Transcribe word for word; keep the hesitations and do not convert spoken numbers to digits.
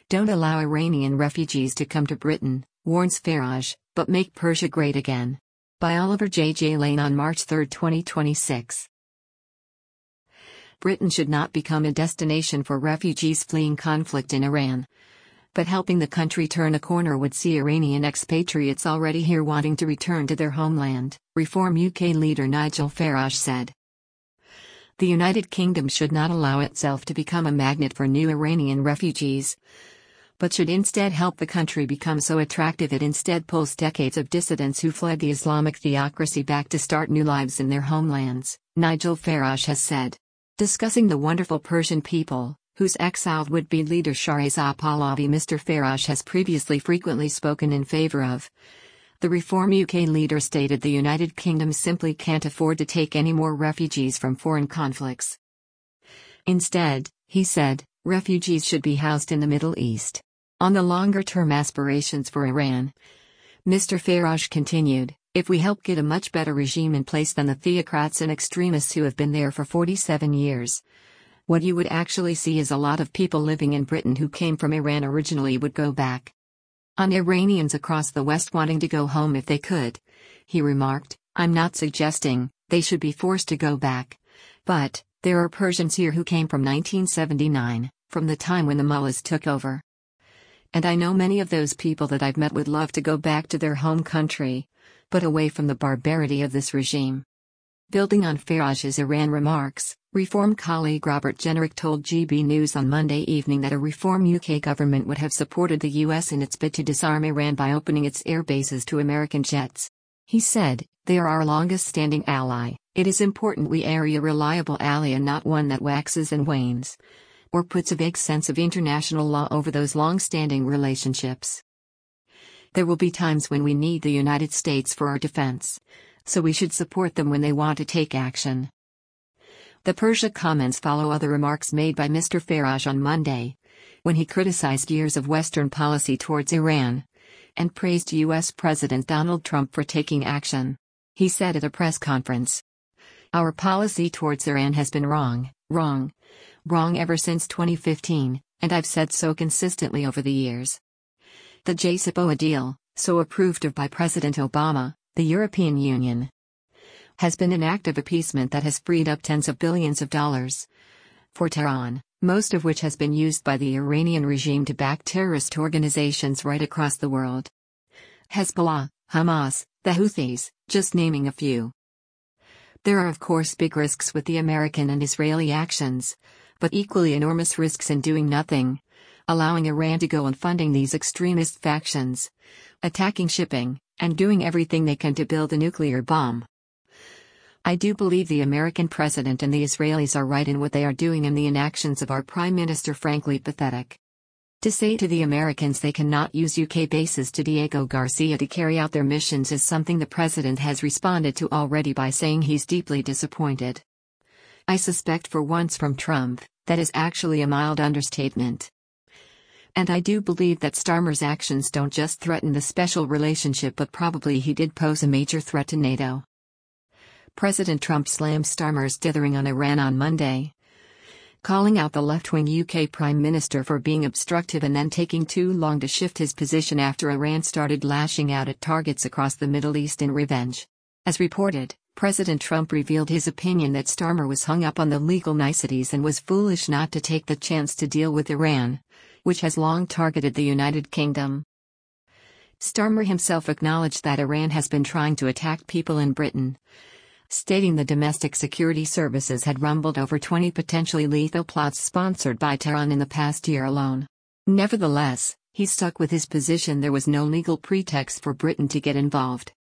Don't allow Iranian refugees to come to Britain, warns Farage, but make Persia great again. By Oliver J. J. Lane on March third, twenty twenty-six. Britain should not become a destination for refugees fleeing conflict in Iran. But helping the country turn a corner would see Iranian expatriates already here wanting to return to their homeland, Reform U K leader Nigel Farage said. The United Kingdom should not allow itself to become a magnet for new Iranian refugees, but should instead help the country become so attractive it instead pulls decades of dissidents who fled the Islamic theocracy back to start new lives in their homelands, Nigel Farage has said. Discussing the wonderful Persian people, whose exiled would-be leader Shahrazad Pahlavi Mister Farage has previously frequently spoken in favor of. The Reform U K leader stated the United Kingdom simply can't afford to take any more refugees from foreign conflicts. Instead, he said, refugees should be housed in the Middle East. On the longer-term aspirations for Iran, Mister Farage continued, if we help get a much better regime in place than the theocrats and extremists who have been there for forty-seven years, what you would actually see is a lot of people living in Britain who came from Iran originally would go back. On Iranians across the West wanting to go home if they could, he remarked, I'm not suggesting they should be forced to go back. But, there are Persians here who came from nineteen seventy-nine, from the time when the mullahs took over. And I know many of those people that I've met would love to go back to their home country, but away from the barbarity of this regime. Building on Farage's Iran remarks, Reform colleague Robert Jenrick told G B News on Monday evening that a Reform U K government would have supported the U S in its bid to disarm Iran by opening its air bases to American jets. He said, they are our longest-standing ally. It is important we are a reliable ally and not one that waxes and wanes, or puts a vague sense of international law over those long-standing relationships. There will be times when we need the United States for our defense, so we should support them when they want to take action. The Persia comments follow other remarks made by Mister Farage on Monday, when he criticized years of Western policy towards Iran, and praised U S President Donald Trump for taking action. He said at a press conference, our policy towards Iran has been wrong, wrong, wrong ever since twenty fifteen, and I've said so consistently over the years. The J C P O A deal, so approved of by President Obama, the European Union, has been an act of appeasement that has freed up tens of billions of dollars for Tehran, most of which has been used by the Iranian regime to back terrorist organizations right across the world. Hezbollah, Hamas, the Houthis, just naming a few. There are of course big risks with the American and Israeli actions, but equally enormous risks in doing nothing, allowing Iran to go on funding these extremist factions, attacking shipping, and doing everything they can to build a nuclear bomb. I do believe the American president and the Israelis are right in what they are doing, and the inactions of our prime minister frankly pathetic. To say to the Americans they cannot use U K bases to Diego Garcia to carry out their missions is something the president has responded to already by saying he's deeply disappointed. I suspect for once from Trump, that is actually a mild understatement. And I do believe that Starmer's actions don't just threaten the special relationship, but probably he did pose a major threat to NATO. President Trump slammed Starmer's dithering on Iran on Monday, calling out the left-wing U K Prime Minister for being obstructive and then taking too long to shift his position after Iran started lashing out at targets across the Middle East in revenge. As reported, President Trump revealed his opinion that Starmer was hung up on the legal niceties and was foolish not to take the chance to deal with Iran, which has long targeted the United Kingdom. Starmer himself acknowledged that Iran has been trying to attack people in Britain, stating the domestic security services had rumbled over twenty potentially lethal plots sponsored by Tehran in the past year alone. Nevertheless, he stuck with his position there was no legal pretext for Britain to get involved.